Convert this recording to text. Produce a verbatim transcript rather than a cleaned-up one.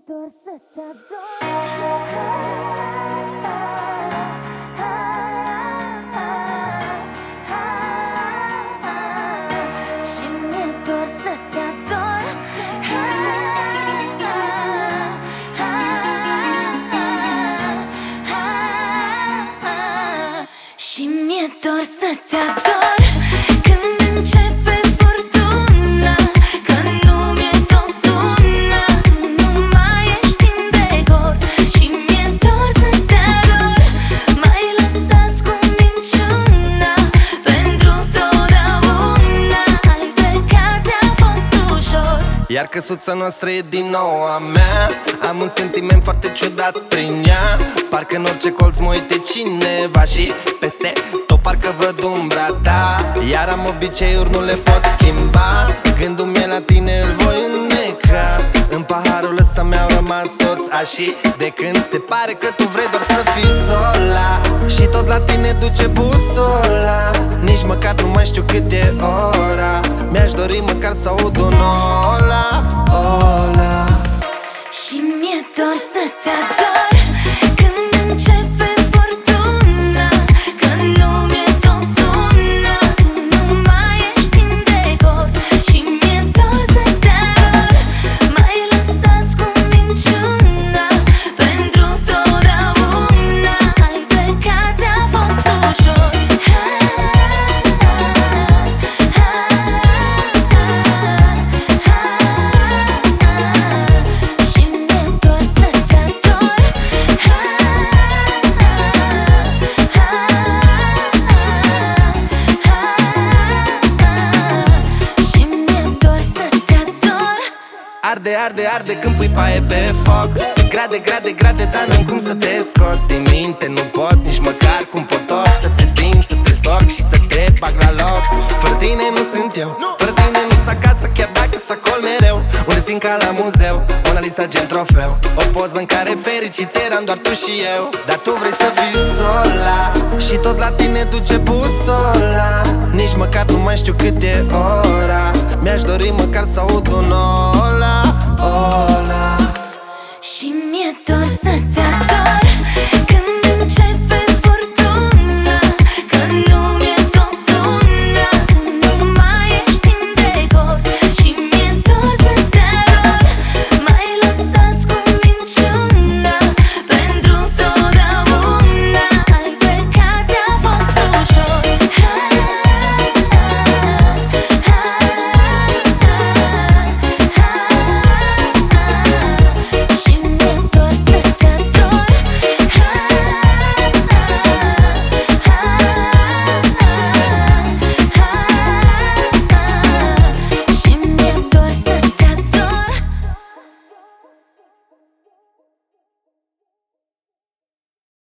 dor să te ador. Și mi-e dor să te ador. Și mi-e dor să te ador. Când începe furtuna, că nu mi-e tot una, tu nu mai ești în decor. Și mi-e dor să te ador. M-ai lăsat cu minciuna, pentru totdeauna. Ai plecat, ți-a fost ușor. Iar căsuța noastră e din nou a mea. Am un sentiment foarte ciudat prin ea. Parcă în orice colț mă uite cineva și peste tot parcă văd umbra ta. Iar am obiceiuri, nu le pot schimba. Gândul meu la tine îl voi înneca. În paharul ăsta mi-au rămas toți așa. De când se pare că tu vrei doar să fii sola. Și tot la tine duce busola. Nici măcar nu mai știu cât e ora. Mi-aș dori măcar să aud un ola, ola. Și mi-e dor să te ador. Când începe furtuna, că nu mi-e tot una, tu nu mai ești în decor. Și mi-e dor să te ador. M-ai lăsat cu minciuna, pentru totdeauna. Ai plecat, ți-a fost ușor. Și mi-e dor să te ador. Și mi-e dor să te ador. Arde, arde, arde când pui paie pe foc. Grade, grade, grade, dar n-am cum să te scot din minte. Nu pot nici măcar cum pot tot să te sting, să te storc și să te bag la loc. Fără tine nu sunt eu, fără tine nu s acasă, chiar dacă s acol mereu. Unde țin ca la muzeu, Mona Lisa gen trofeu. O poză în care fericiți eram doar tu și eu. Dar tu vrei să fii sola, și tot la tine duce busola. Nici măcar nu mai știu cât e ora. Mi-aș dori măcar să aud un ola, ola.